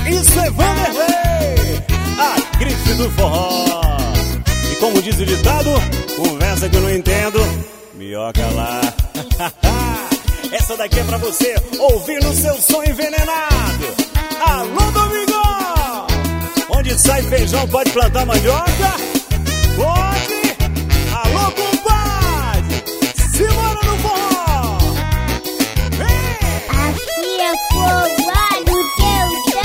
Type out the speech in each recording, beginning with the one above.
Isso é Vanderlei, a grife do forró. E como diz o ditado, conversa que eu não entendo, minhoca lá. Essa daqui é pra você ouvir no seu som envenenado. Alô, Domingão! Onde sai feijão pode plantar mandioca? Pode! Alô, compadre! Simbora no forró! Vem! Aqui é forró do teu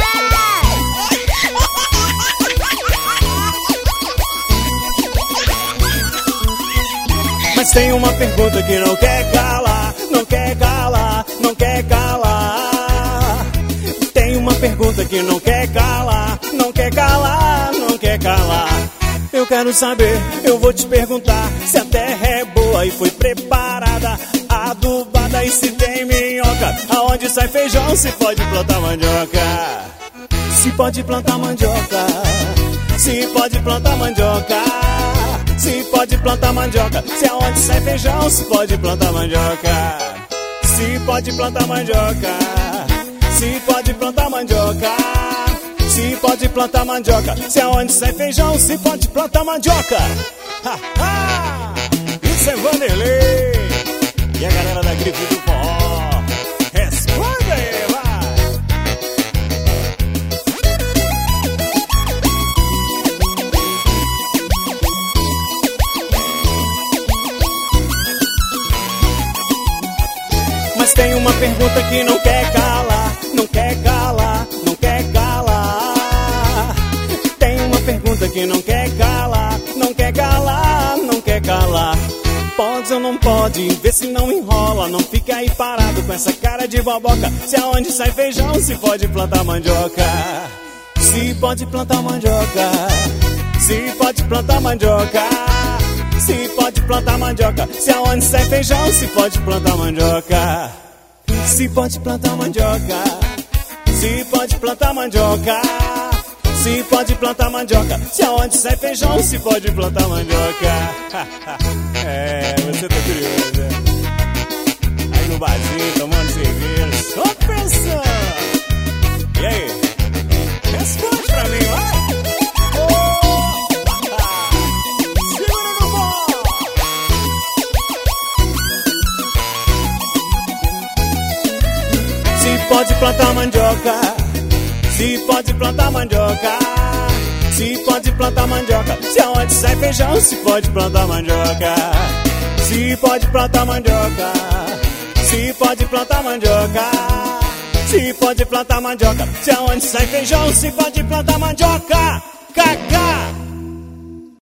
Mas tem uma pergunta que não quer calar, não quer calar, não quer calar. Tem uma pergunta que não quer calar, não quer calar, não quer calar. Eu quero saber, eu vou te perguntar se a terra é boa e foi preparada, adubada, e se tem minhoca. Aonde sai feijão se pode plantar mandioca? Se pode plantar mandioca, se pode plantar mandioca, se pode plantar mandioca. Se aonde sai feijão se pode plantar mandioca. Se pode plantar mandioca, se pode plantar mandioca, se pode plantar mandioca. Se aonde sai feijão se pode plantar mandioca. Ha, ha! Isso é Vanderlei e a galera da grife do forró. Responda aí, vai! Mas tem uma pergunta que não quer calar, não quer calar, não quer calar. Tem uma pergunta que não quer calar, não quer calar, não quer calar. Pode ou não pode, vê se não enrola, não fica aí parado com essa cara de boboca. Se aonde sai feijão se pode plantar mandioca. Se pode plantar mandioca, se pode plantar mandioca, se pode plantar mandioca. Se aonde sai feijão se pode plantar mandioca. Se pode plantar mandioca, se pode plantar mandioca, se pode plantar mandioca. Se aonde sai feijão se pode plantar mandioca. É, você tá curioso, né? Aí no barzinho tomando cerveja, só pensando. E aí? Responde pra mim, vai! Se pode plantar mandioca, se pode plantar mandioca, se pode plantar mandioca. Se aonde sai feijão se pode plantar mandioca. Se pode plantar mandioca, se pode plantar mandioca, se pode plantar mandioca. Se aonde sai feijão se pode plantar mandioca. Cacá!